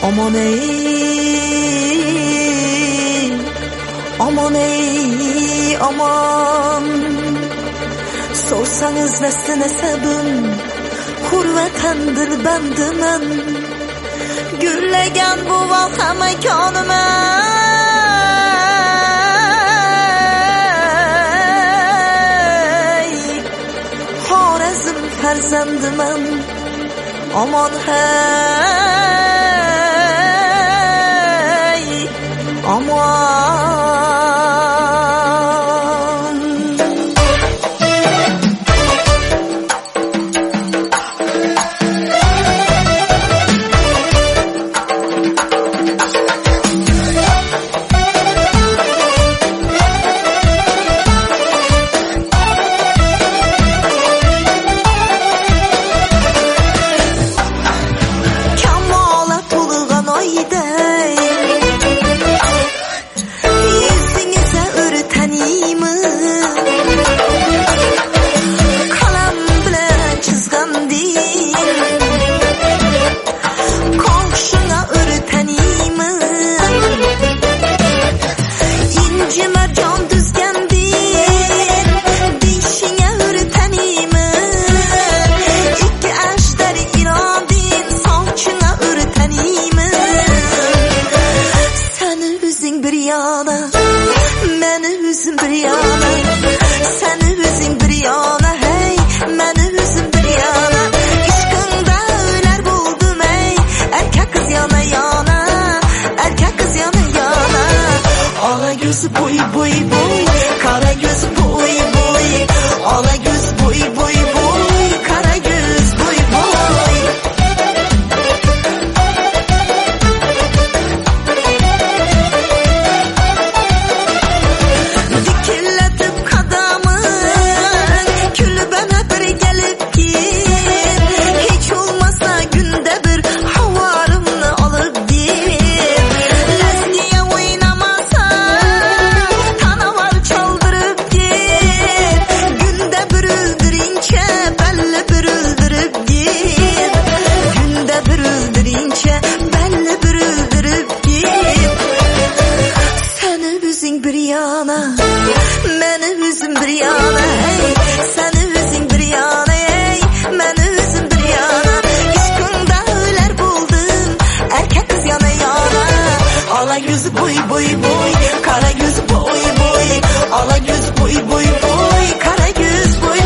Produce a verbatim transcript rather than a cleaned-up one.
Aman ey, aman ey, aman. Sorsanız nesli nesebim, hurvetendir bendimen. Gürlegen bu vaka mekanıma. Horezm ferzendimen. Aman hey, aman. Boy boy boy, kara göz boy boy, ala göz boy boy boy, kara göz boy boy. Dikilletip kadamı, külbene bir gelip git. Hiç olmazsa günde bir havarımını alıp git. Lesniye oynamasa bir yana, meni üzüm bir yana, hey, seni üzüm bir yana, hey, meni üzüm bir yana. İşkında öler buldum, erkek kız yana yana. Ala gözü boy boy boy, kara gözü boy boy, ala gözü boy boy boy, kara göz boy boy.